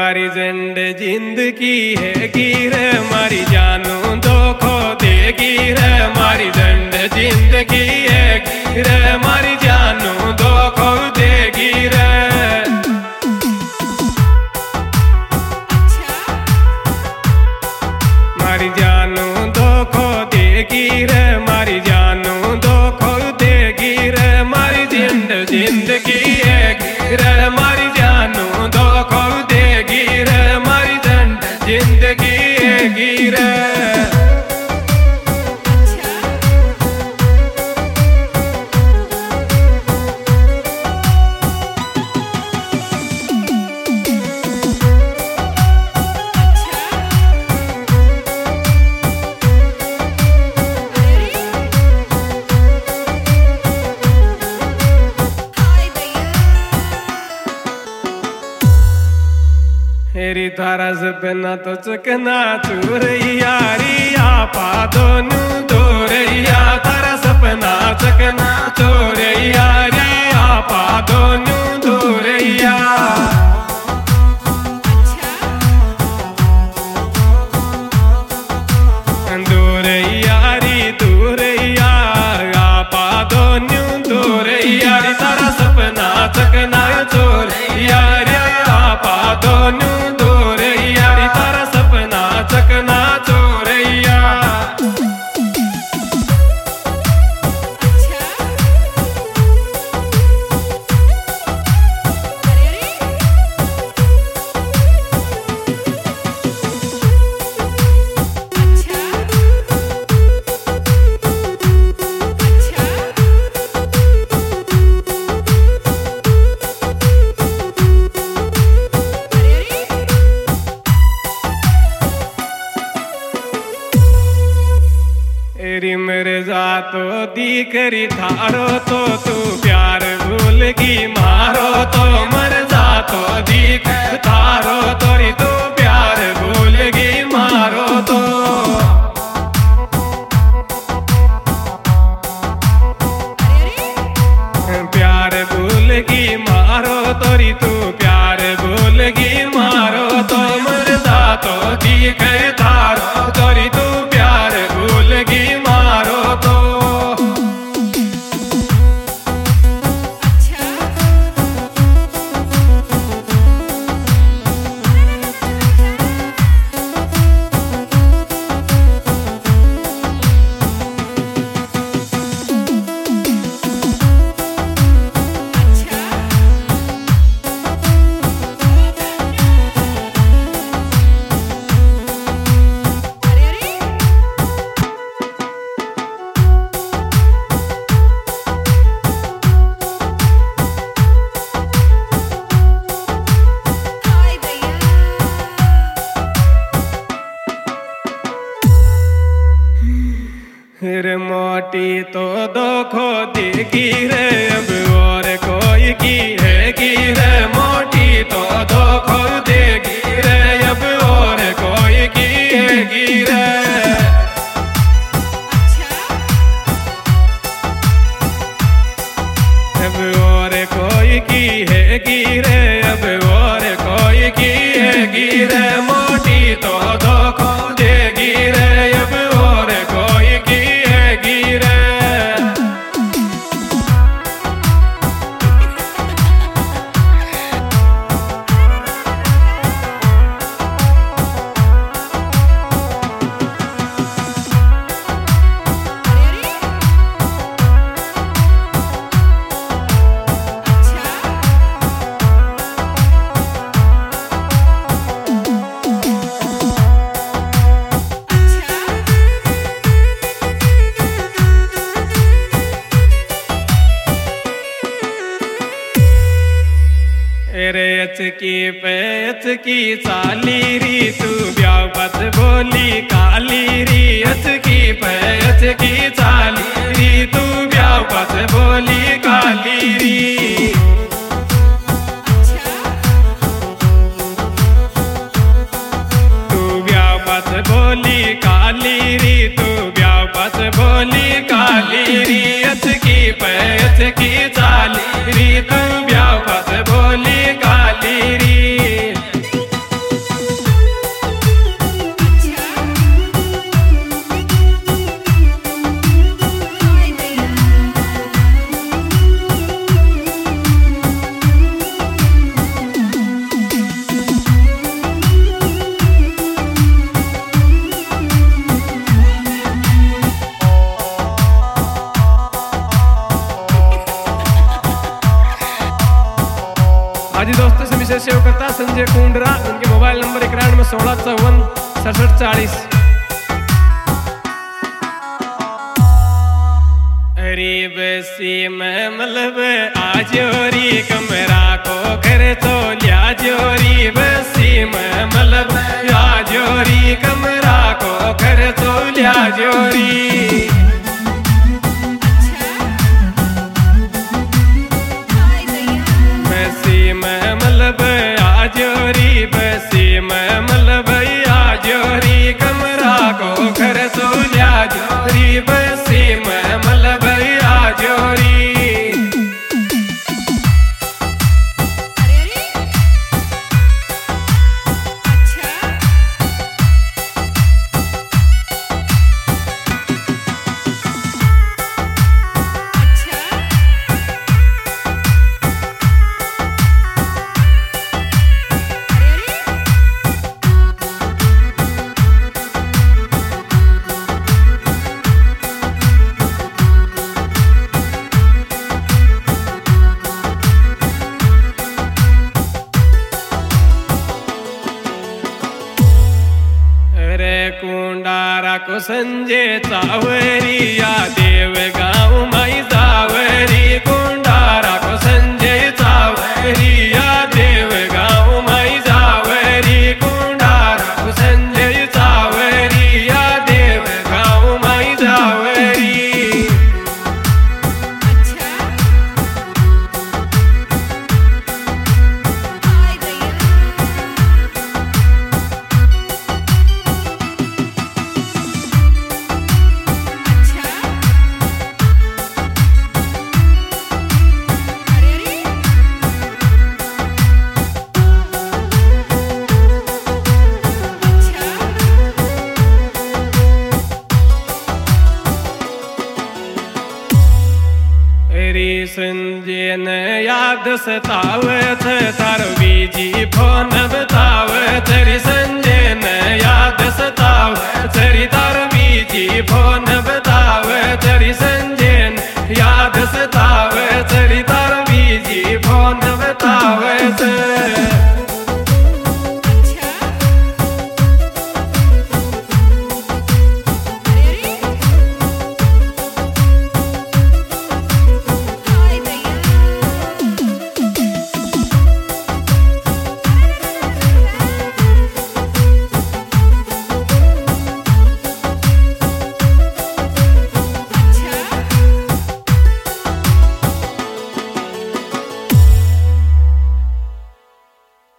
मारी जंड जिंदगी है गिर मारी जानू धोखो देगी रे मारी जंड जिंदगी है गिर मारी जानू धोखो देगी रे मारी जानू धोखो देगी रे मारी जानू धोखो देगी रे मारी जंड जिंदगी है गिर मारी जानू धोखो देगी रे मारी जंड जिंदगी है गिर हेरी थारा सपना तो चकना चूर यारी आपा दोनों दोरैया थारा सपना चकना चोर यारी आपा दोनों दोरैया दोरैयारी दोरैया आपा दोनों दोरैयारी थारा सपना चकना चोर यारी आपा दोनों चकना चोरैया तेरी मेरे जातो दी करी थारो तो तू प्यार भूलगी मारो तो मर जातो दी थारो तोरी तू प्यार भूलगी मारो तो प्यार भूलगी मारो तोरी तू प्यार भूलगी मारो तो मर जातो दी थारो तोरी तू प्यार भूलगी मारो तो फिर मोटी तो धोखो देगी रे अब और कोई की है की रे मोटी तो धोखो देगी रे अब और कोई की है की रे अब और कोई की है की रे अब और कोई की है की रे मोटी तो धोखो देगी रे अब और कोई की है की रे रे अचकी पे अचकी चाली री तू ब्यापत बोली काली री अचकी पे अचकी चाली री तू ब्यापत बोली काली री तू ब्यापत बोली काली री तू ब्यापत बोली काली री अचकी पे अचकी चाली री तू ब्यापत बोली काली री सेव करता संजय कुंडरा। उनके मोबाइल नंबर 91 16 54 67 40। अरे बसी में मलब आजोरी कमरा को घर तो लिया जोरी। बसी में मलब आजोरी कमरा को घर तो लिया जोरी। बसी में मलब आजोरी बसी में मलब आजोरी कमरा को घर तो लिया जोरी। बसी में मलब आजोरी। कुंडारा को संजय चावरिया देव गाँव माई जावरी। कुंडारा को संजय चावरिया देव गाँव माई जावरी। कुंडारा को संजय चावरिया देव गाँव माई जावरी। संजय ने याद सतावत तारो बीजी फोन